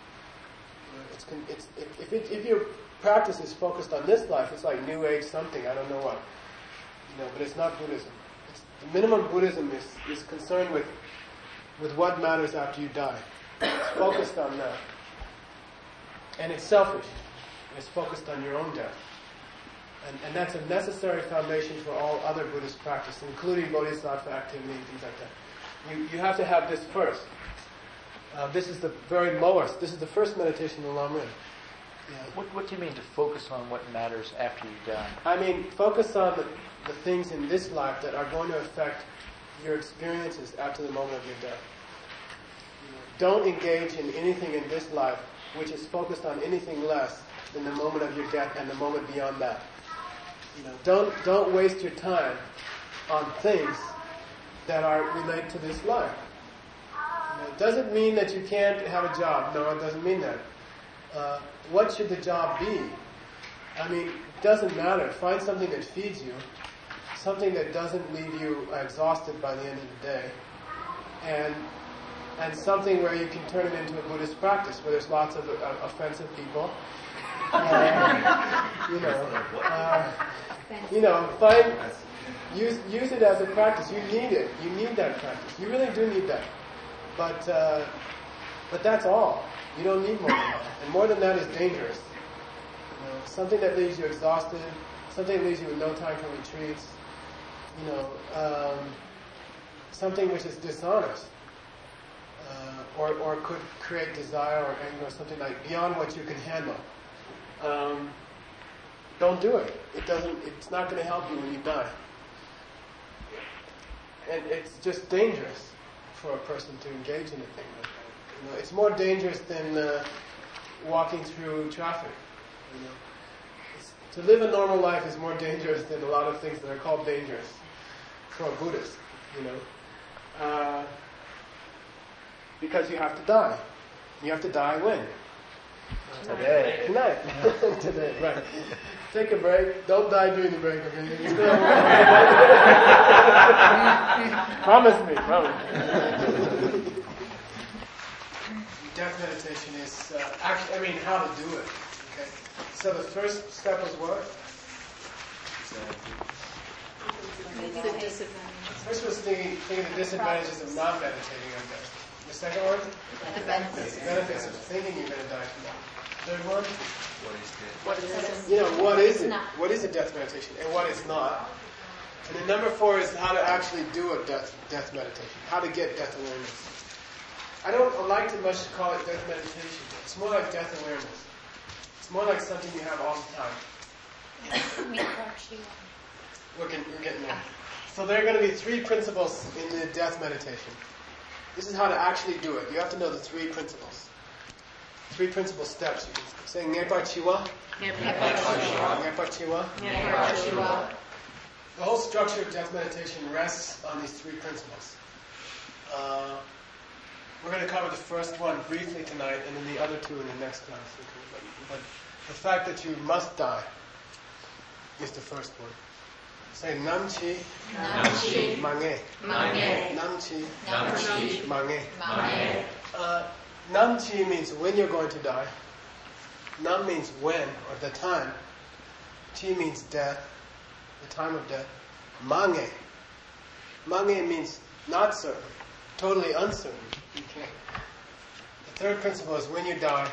If your practice is focused on this life, it's like New Age something, I don't know what. But it's not Buddhism. The minimum Buddhism is concerned with what matters after you die. It's focused on that. And it's selfish. It's focused on your own death. And that's a necessary foundation for all other Buddhist practice, including bodhisattva activity and things like that. You have to have this first. This is the very lowest. This is the first meditation in Lam Rim. Yeah. What do you mean to focus on what matters after you die? Focus on the things in this life that are going to affect your experiences after the moment of your death. Don't engage in anything in this life which is focused on anything less than the moment of your death and the moment beyond that. Don't waste your time on things that are related to this life. It doesn't mean that you can't have a job. No, it doesn't mean that. What should the job be? It doesn't matter. Find something that feeds you, something that doesn't leave you exhausted by the end of the day, and something where you can turn it into a Buddhist practice, where there's lots of offensive people. Use it as a practice. You need it. You need that practice. You really do need that. But that's all. You don't need more than that. And more than that is dangerous. Something that leaves you exhausted, something that leaves you with no time for retreats, something which is dishonest, or could create desire or anger or something like beyond what you can handle. Don't do it. It's not going to help you when you die. And it's just dangerous for a person to engage in a thing like that. It's more dangerous than walking through traffic. To live a normal life is more dangerous than a lot of things that are called dangerous for a Buddhist. Because you have to die. You have to die when? Today. Tonight. Today, right. Take a break. Don't die during the break, okay? Promise me. Death meditation is how to do it. Okay. So the first step was what? First was thinking the disadvantages of not meditating on death. The second one? The benefits. The benefits of thinking you're going to die tomorrow. Third one? What is it? What is a death meditation and what is not? And then number 4 is how to actually do a death meditation. How to get death awareness. I don't like to much call it death meditation. It's more like death awareness. It's more like something you have all the time. We're getting there. So there are going to be 3 principles in the death meditation. This is how to actually do it. You have to know the 3 principles. 3 principal steps. You can say Ngepa Chiwa. Ngepa Chiwa. The whole structure of death meditation rests on these 3 principles. We're going to cover the first one briefly tonight, and then the other 2 in the next class. But the fact that you must die is the first one. Say Namchi, Mange. Namchi, Mange. Namchi means when you're going to die. Nam means when, or the time. Chi means death, the time of death. Mange. Mange means not certain, totally uncertain. Okay. The third principle is when you die.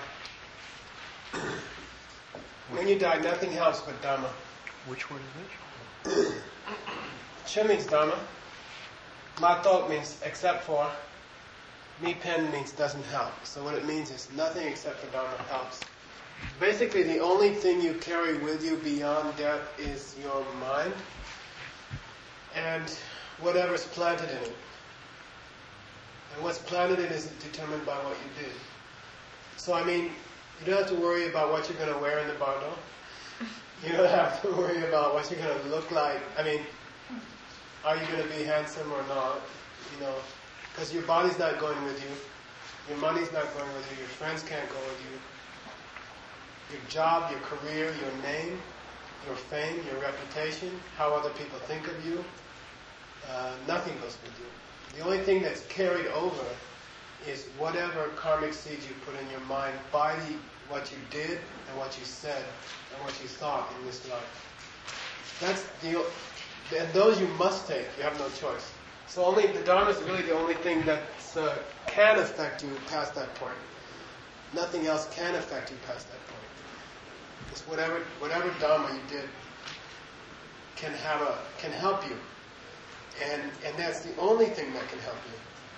When you die, nothing helps but Dhamma. Which word is which? Che means Dhamma. Matok means except for. Mi pen means doesn't help. So what it means is nothing except for Dhamma helps. Basically, the only thing you carry with you beyond death is your mind and whatever's planted in it. And what's planted in it is determined by what you did. So you don't have to worry about what you're going to wear in the bardo. You don't have to worry about what you're going to look like. Are you going to be handsome or not? Because your body's not going with you. Your money's not going with you. Your friends can't go with you. Your job, your career, your name, your fame, your reputation, how other people think of you, nothing goes with you. The only thing that's carried over is whatever karmic seeds you put in your mind by what you did and what you said and what you thought in this life. And those you must take. You have no choice. So only the Dharma is really the only thing that can affect you past that point. Nothing else can affect you past that point. It's whatever Dharma you did can help you, and that's the only thing that can help you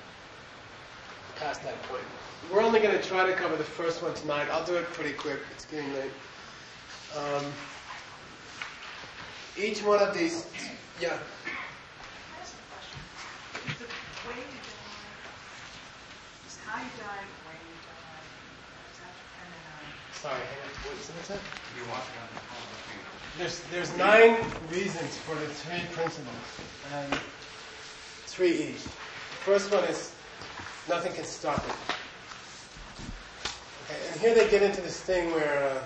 past that point. We're only going to try to cover the first one tonight. I'll do it pretty quick. It's getting late. Each one of these, yeah. how you die, when you die. Is that dependent on? Sorry, hang on. What's that? You want to know. There's 9 reasons for the 3 principles, and 3 each. The first one is nothing can stop it. Okay, and here they get into this thing where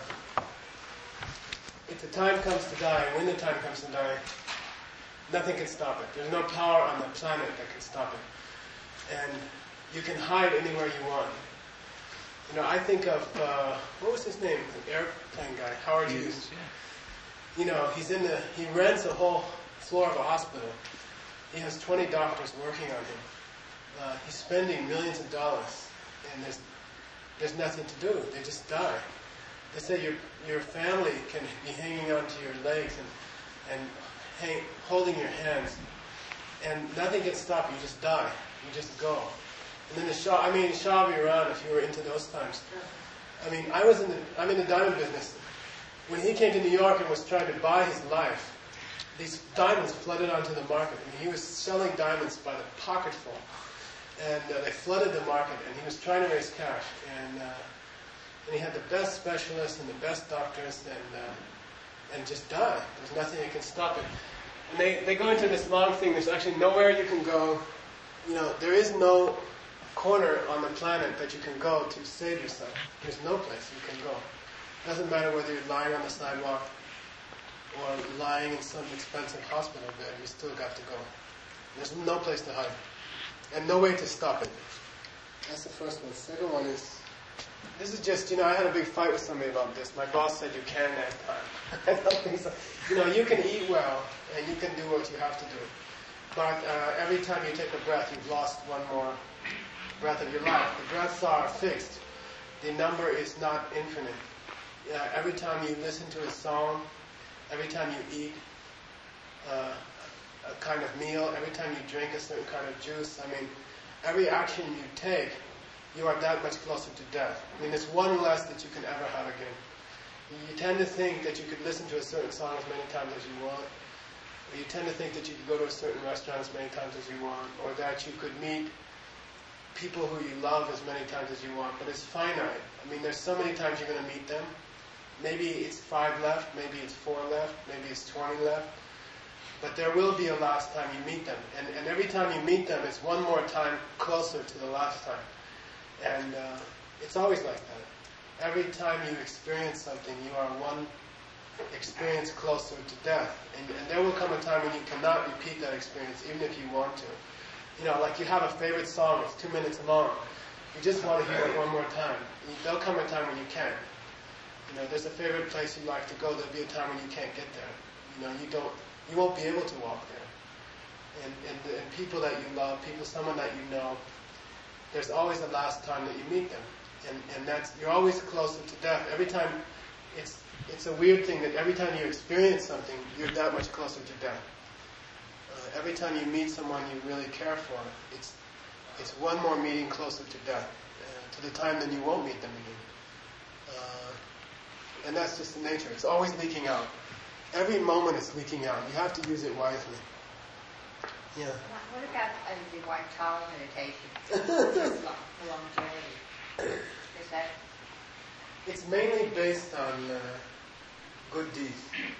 if the time comes to die, when the time comes to die, nothing can stop it. There's no power on the planet that can stop it. And you can hide anywhere you want. You know, I think of, what was his name? The airplane guy, Howard Hughes. You know, he rents a whole floor of a hospital. He has 20 doctors working on him. He's spending millions of dollars, and there's nothing to do. They just die. They say your family can be hanging onto your legs and holding your hands, and nothing can stop you. You just die. You just go. And then the Shah of Iran, if you were into those times. I mean, I'm in the diamond business. When he came to New York and was trying to buy his life, these diamonds flooded onto the market. I mean, he was selling diamonds by the pocketful. And they flooded the market, and he was trying to raise cash. And he had the best specialists and the best doctors, and just died. There's nothing that can stop it. And they go into this long thing. There's actually nowhere you can go. You know, there is no corner on the planet that you can go to save yourself. There's no place you can go. It doesn't matter whether you're lying on the sidewalk or lying in some expensive hospital bed, you still got to go. There's no place to hide. And no way to stop it. That's the first one. Second one is, this is just, I had a big fight with somebody about this. My boss said you can have time. I don't think so. You can eat well, and you can do what you have to do. But every time you take a breath, you've lost one more breath of your life. The breaths are fixed. The number is not infinite. Every time you listen to a song, every time you eat a kind of meal, every time you drink a certain kind of juice, every action you take, you are that much closer to death. There's one less that you can ever have again. You tend to think that you could listen to a certain song as many times as you want, or you tend to think that you could go to a certain restaurant as many times as you want, or that you could meet people who you love as many times as you want, but it's finite. There's so many times you're going to meet them. Maybe it's 5 left, maybe it's 4 left, maybe it's 20 left. But there will be a last time you meet them. And every time you meet them, it's one more time closer to the last time. And it's always like that. Every time you experience something, you are one experience closer to death. And there will come a time when you cannot repeat that experience, even if you want to. Like you have a favorite song, it's 2 minutes long. You just want to hear it one more time. There'll come a time when you can't. There's a favorite place you like to go, there'll be a time when you can't get there. You won't be able to walk there. And people that you love, someone that you know, there's always a last time that you meet them. And you're always closer to death. Every time, it's a weird thing that every time you experience something, you're that much closer to death. Every time you meet someone you really care for, it's one more meeting closer to death, to the time then you won't meet them again. And that's just the nature. It's always leaking out. Every moment is leaking out. You have to use it wisely. Yeah. What about the white towel meditation? The longevity. Is that? It's mainly based on good deeds.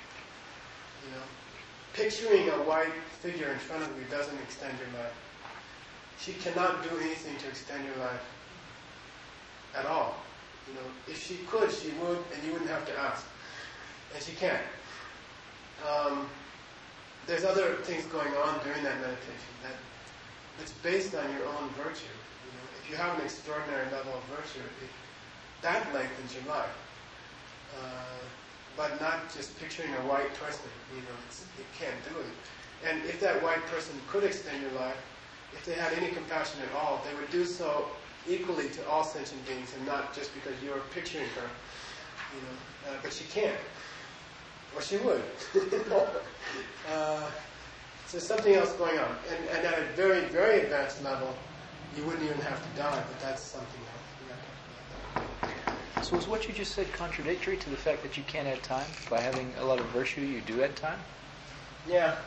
Picturing a white figure in front of you doesn't extend your life. She cannot do anything to extend your life at all. If she could, she would, and you wouldn't have to ask. And she can't. There's other things going on during that meditation that's based on your own virtue. If you have an extraordinary level of virtue, that lengthens your life. But not just picturing a white person. It can't do it. And if that white person could extend your life, if they had any compassion at all, they would do so equally to all sentient beings, and not just because you're picturing her. But she can't, or she would. So there's something else going on, and at a very, very advanced level, you wouldn't even have to die. But that's something else. So is what you just said contradictory to the fact that you can't add time? By having a lot of virtue, you do add time? Yeah.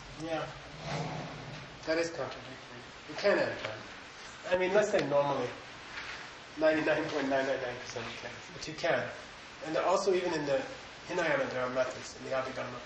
That is contradictory. You can add time. Let's say normally. 99.999% you can. But you can. And also even in the Hinayana there are methods, in the Abhidhamma.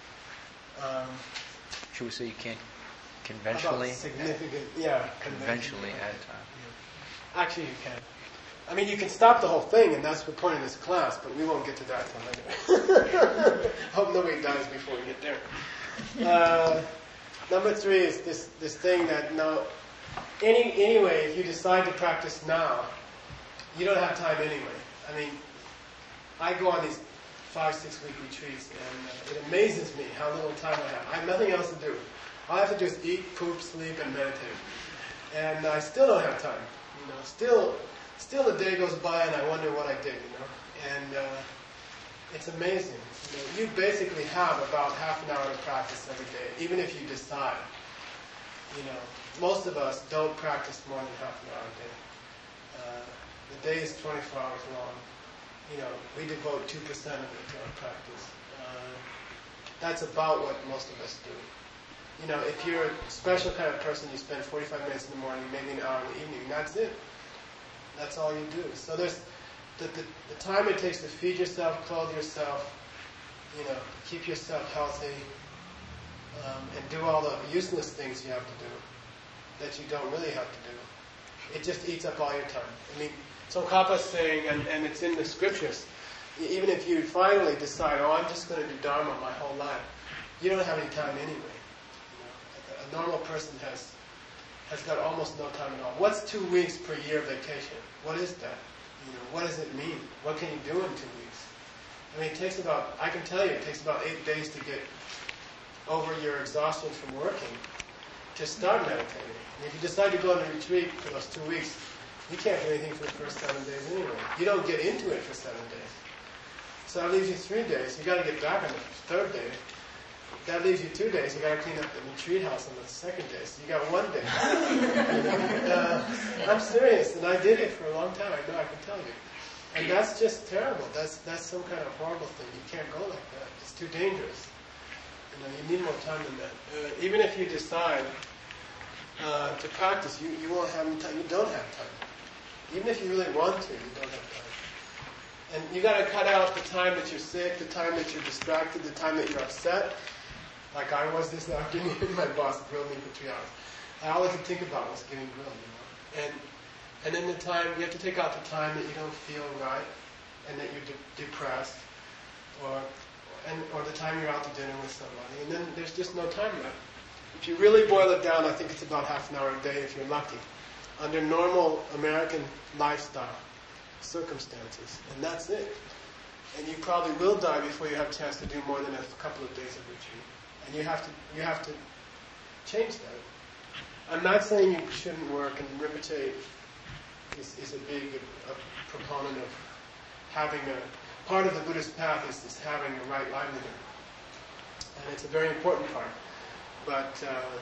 Should we say you can't About conventionally significant, conventionally add time? Actually, you can. I mean, you can stop the whole thing, and that's the point of this class, but we won't get to that till later. Hope nobody dies before we get there. Number 3 is this thing that now, anyway, if you decide to practice now, you don't have time anyway. I mean, I go on these 5-6 week retreats, and it amazes me how little time I have. I have nothing else to do. All I have to do is eat, poop, sleep, and meditate. And I still don't have time. Still the day goes by and I wonder what I did, And it's amazing. You basically have about half an hour to practice every day, even if you decide. Most of us don't practice more than half an hour a day. The day is 24 hours long. We devote 2% of it to our practice. That's about what most of us do. If you're a special kind of person, you spend 45 minutes in the morning, maybe an hour in the evening, that's it. That's all you do. So there's the time it takes to feed yourself, clothe yourself, keep yourself healthy, and do all the useless things you have to do that you don't really have to do. It just eats up all your time. I mean, Tsongkhapa's saying, and it's in the scriptures, even if you finally decide, I'm just going to do Dharma my whole life, you don't have any time anyway. A normal person has got almost no time at all. What's 2 weeks per year vacation? What is that? What does it mean? What can you do in 2 weeks? I mean, I can tell you, it takes about 8 days to get over your exhaustion from working to start meditating. And if you decide to go on a retreat for those 2 weeks, you can't do anything for the first 7 days anyway. You don't get into it for 7 days. So that leaves you 3 days. You got to get back on the 3rd day. That leaves you 2 days. You got to clean up the retreat house on the 2nd day. So you got 1 day. I'm serious, and I did it for a long time. I know, I can tell you. And that's just terrible. That's some kind of horrible thing. You can't go like that. It's too dangerous. You need more time than that. Even if you decide to practice, you won't have any time. You don't have time. Even if you really want to, you don't have time. And you got to cut out the time that you're sick, the time that you're distracted, the time that you're upset. Like I was this afternoon, my boss grilled me for 3 hours. All I could think about was getting grilled, And then the time, you have to take out the time that you don't feel right, and that you're depressed, or the time you're out to dinner with somebody. And then there's just no time left. If you really boil it down, I think it's about half an hour a day if you're lucky, under normal American lifestyle circumstances. And that's it. And you probably will die before you have a chance to do more than a couple of days of retreat. And you have to change that. I'm not saying you shouldn't work, and Rinpoche is a big proponent of having part of the Buddhist path is having a right livelihood. And it's a very important part. But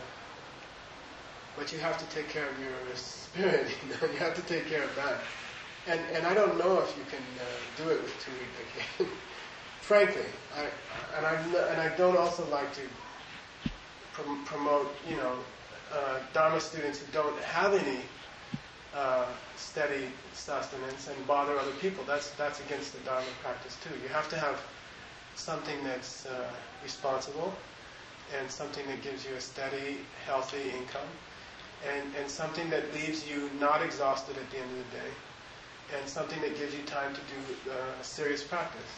you have to take care of your spirit, you have to take care of that. And I don't know if you can do it with 2 week vacation. Frankly, I don't also like to promote, Dharma students who don't have any steady sustenance and bother other people. That's against the Dharma practice too. You have to have something that's responsible, and something that gives you a steady, healthy income, and something that leaves you not exhausted at the end of the day, and something that gives you time to do serious practice.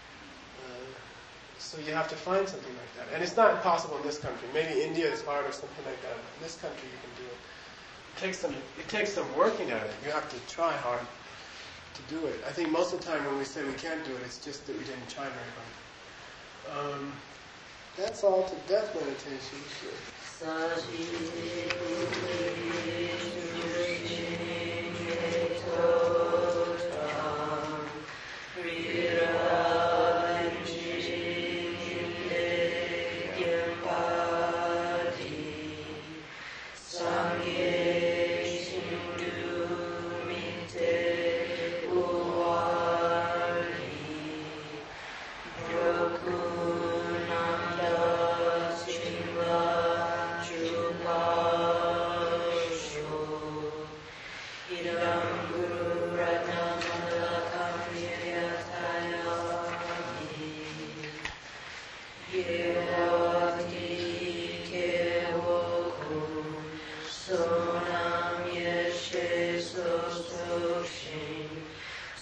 So you have to find something like that. And it's not impossible in this country. Maybe India is hard or something like that. In this country you can do it. It takes some working at it. You have to try hard to do it. I think most of the time when we say we can't do it, it's just that we didn't try very hard. That's all to death meditation.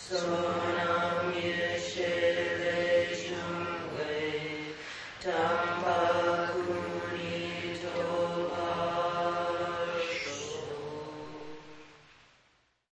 So